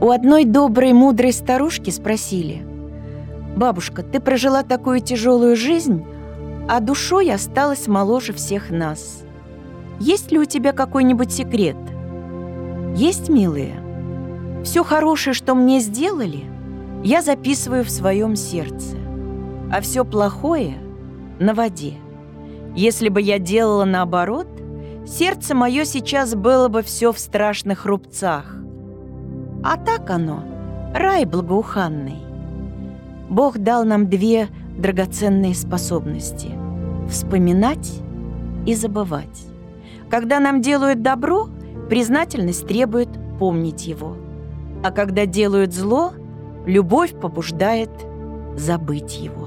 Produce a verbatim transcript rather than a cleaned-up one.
У одной доброй, мудрой старушки спросили: «Бабушка, ты прожила такую тяжелую жизнь, а душой осталась моложе всех нас. Есть ли у тебя какой-нибудь секрет?» «Есть, милые. Все хорошее, что мне сделали, я записываю в своем сердце, а все плохое — на воде. Если бы я делала наоборот, сердце мое сейчас было бы все в страшных рубцах. А так оно, рай благоуханный». Бог дал нам две драгоценные способности — вспоминать и забывать. Когда нам делают добро, признательность требует помнить его. А когда делают зло, любовь побуждает забыть его.